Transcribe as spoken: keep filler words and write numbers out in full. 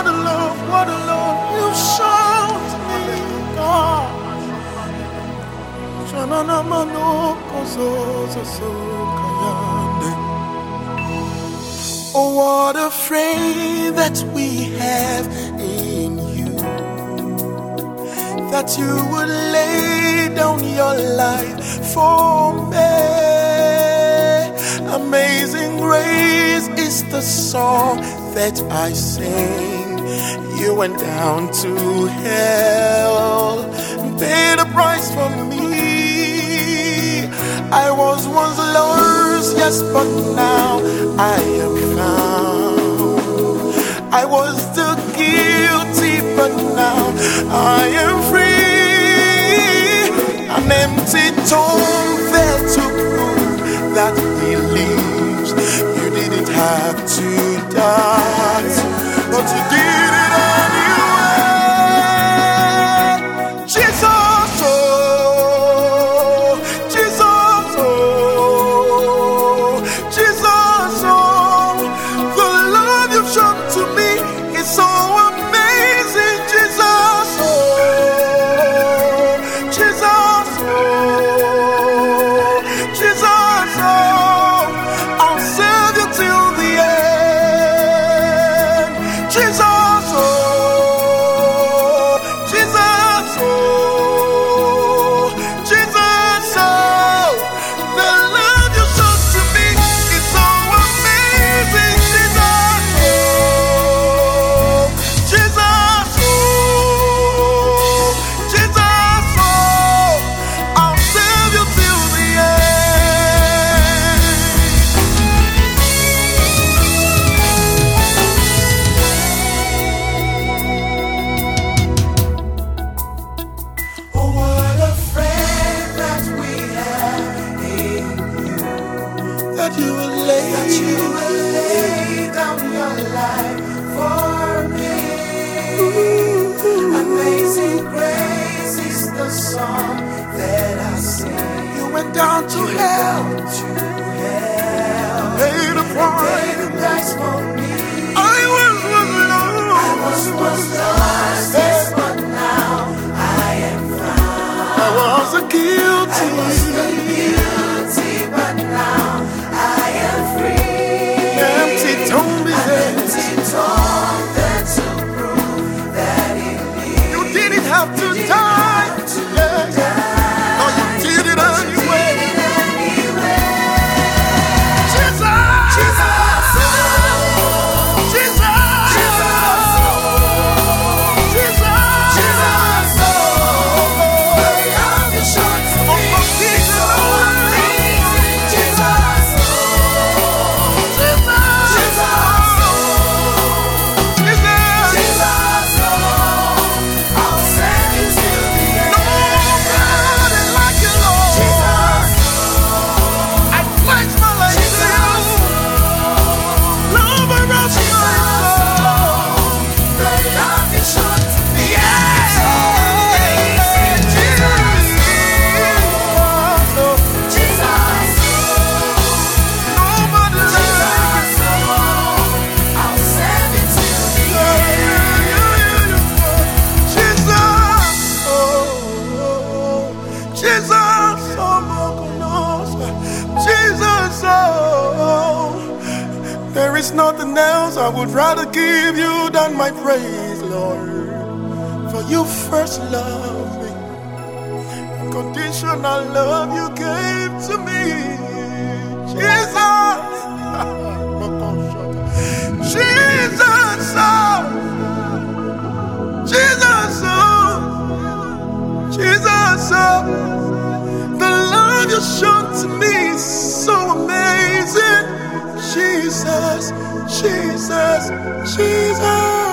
what a love, what a love you shown to me, God. Shanana mano kozo so kayande. Oh, what a friend that we have in you, that you would lay down your life for me. Amazing grace is the song that I sing. You went down to hell and paid a price for me. I was once lost, yes, but now I am found. I was still guilty, but now I am free. An empty tomb there to prove that he lives. You didn't have to die, but you did it anyway. Jesus, oh, Jesus, oh, Jesus, oh, the love you've shown to me is so amazing. Jesus, oh, Jesus, oh, Jesus, oh, I'll serve you till the end. Jesus, oh, Jesus, oh, Jesus, oh, the love you showed to me is so amazing. Jesus, oh, Jesus, oh, Jesus, oh, I'll serve you till the end. Oh, what a friend that we have in you, that you will lay, that you will lay down your life for me. Amazing grace is the song that I sing. You went down to hell, to hell, paid a price for me. I was was lost, I was was lost, yes, but now I am found. I was a guilty, I was the guilty, but now I am free. Empty tomb is there, empty tomb there to prove that it lives. You didn't have to die, yeah. Oh, you did it anyway. Jesus, Jesus, Jesus, Jesus, Jesus, oh, the love you showed to me is so amazing. Jesus, Jesus, Jesus, Jesus, I'll send you till the end. Nobody like you, Lord. Jesus, I pledge my life to you. Nobody else like you. The love you showed to me, yeah. So amazing. Jesus, Jesus, nobody like you. I'll send you till the end. Jesus, oh, Jesus, oh, my goodness. Jesus, oh, there is nothing else I would rather give you than my praise, Lord. For you first loved me, unconditional love you gave to me. Jesus, Jesus, oh, Jesus, oh, Jesus, oh, the love you shown to me is so amazing. Jesus, Jesus, Jesus.